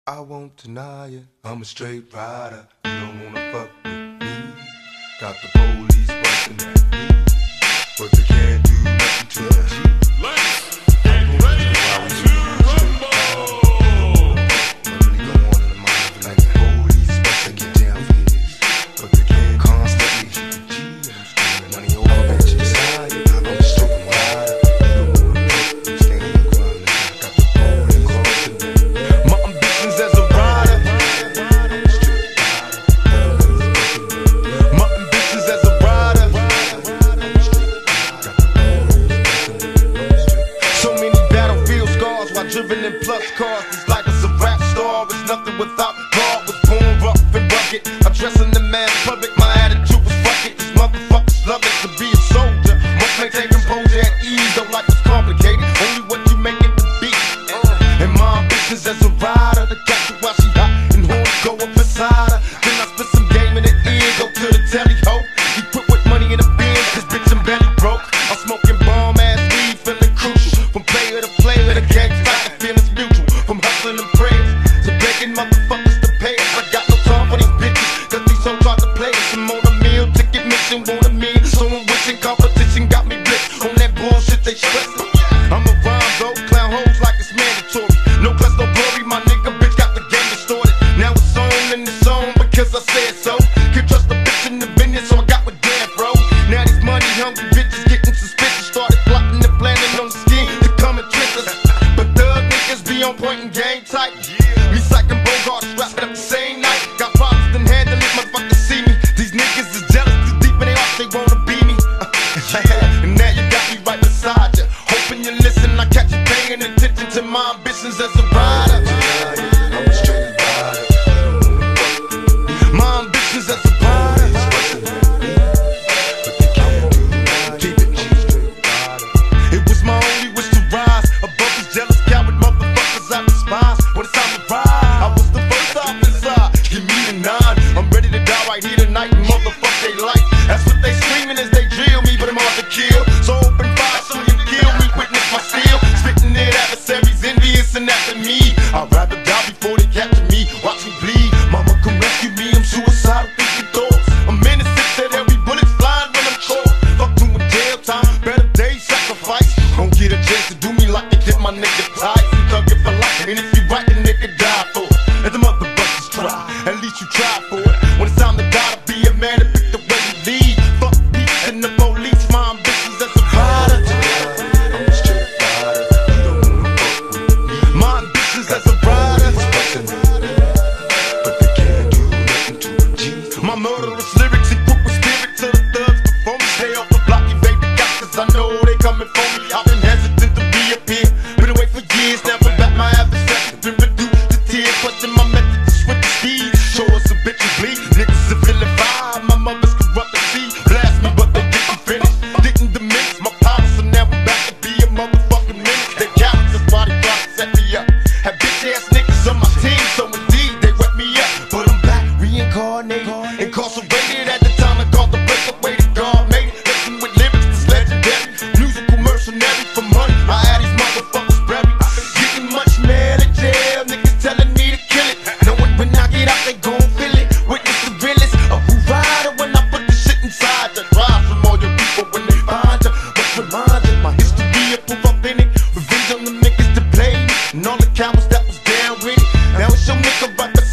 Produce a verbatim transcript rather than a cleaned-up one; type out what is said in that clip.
I won't deny it, I'm a straight rider. You don't wanna fuck with me. Got the police bustin' at me, but they can't do nothing to the G. Let's get ready to rumble. What really go on in the mind of like the police bustin' get down for this, but they can't constantly hit the G. I'm screaming money over at your side. I'm a straight rider. You don't wanna fuck with me, stay in the ground. Got the police bustin' at me. My ambitions as a rider. My ambitions as a rider. So many battlefield scars while driven in plus cars. These life is a rap star. It's nothing without God. Was born rough and rugged. I dress in the mass public. My attitude was fuck it. These motherfuckers love it to be a soldier. Must maintain composure at ease. Though life is complicated. Only what you make it to be. And my ambitions as a rider. To catch her while she hot and horns go up inside her. Then I spit some game in the ear. Go to the telly ho. Equipped with money in the bin. This bitch I'm belly broke. I'm smoking bomb ass weed. Feeling crucial. From player to player. The gang fight. Feelings mutual. From hustling and prayers to begging motherfuckers to pay us. I got no time for these bitches. Cause these hoes try to play us. I'm on a meal. Ticket mission. Want a meal. So I'm wishing competition got me blitzed. On that bullshit they stressing. I'm a rhyme though. Clown hoes like it's mandatory. No plus no glory. My nigga bitch got the game distorted. Now it's on and it's on because I said so. Can't trust the bitch in the business. So I got with damn bro. Now these money hungry bitches getting suspicious. Started plotting and planning on the scheme to come and trick us. But thug niggas be on point and game tight. Me psyching Bogart strapped up the same night. Got problems then handle it, motherfuckers see me. These niggas is jealous, too deep in their hearts, they wanna be me. Uh, and now you got me right beside you. Hoping you listen, I catch you paying attention to my ambitions as a rider. I'm a straight rider. My ambitions as a rider. It was my only wish to rise above these jealous coward motherfuckers I despise. When it's time to ride, I was the first off inside. Give me the nine, I'm ready to die right here tonight and motherfuck they life. That's what they screaming as they drill me, but I'm hard to kill. So open fire so you kill me, witness my steel. Spitting it adversaries, envious and after me. I'd rather die before they capture me, watch me bleed. Mama come rescue me, I'm suicidal thinking thoughts. I'm innocent, said every bullet's flying when I'm caught. Fuck doing jail time, better days sacrifice. Don't get a chance to do me like they did my nigga Tyson. Thug it for life, and if you right, the nigga die for it. Let the motherfuckers try, at least you try for it. When it's time to die, to be a man and pick the way you lead. Fuck peace and the police, my ambitions as a rider. I'm a straight rider, you don't wanna fuck with me. My ambitions as a rider, but they can't do nothing to a G. My murderous lyrics equipped with spirit to the thugs before me. Stay off the block, evade the cops, cause I know they coming for me. I've been hesitant to reappear, been away for years, never back my adversaries. Been reduced to tears, questing my method to switch the speed. Show us some bitches bleed, niggas are vilified. My mother's corrupt and see, blast me but they didn't finish. Didn't diminish my power, so now I'm back to be a motherfucking menace. They cowards, that's why they try to set me up. Had bitch ass niggas on my team, so indeed they wet me up. But I'm back, reincarnated, incarcerated at the time I called the breakaway to God made it. Listen with lyrics that's legendary, musical mercenary for money. I had these motherfuckers buried, getting much mad at jail. Niggas telling me to kill it, knowing when I get out they gon' feel it. Witness the realest of who rider when I put the shit inside you. Drive from all your people when they find you. Must remind you, my history of proof authentic. Revenge on the niggas to play me, and all the cowards that was down with it. Now it's your nigga right beside